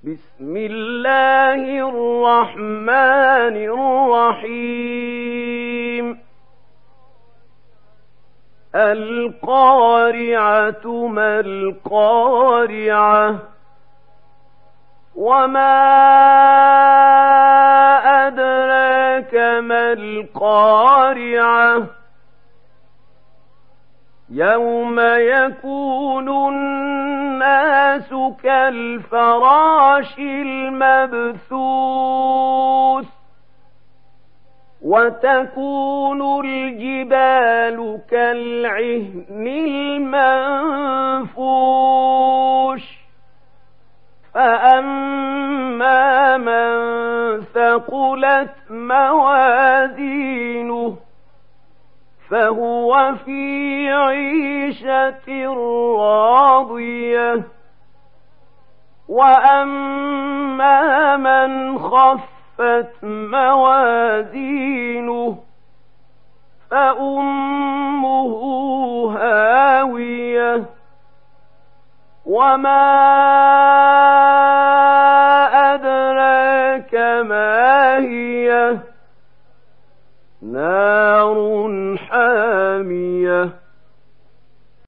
بسم الله الرحمن الرحيم القارعة ما القارعة وما أدراك ما القارعة يوم يكون الناس كالفراش المبثوث وتكون الجبال كالعهن المنفوش فأما من ثقلت موازينه فهو في عيشة راضية وأما من خفت موازينه فأمه هاوية وما أدراك ما هي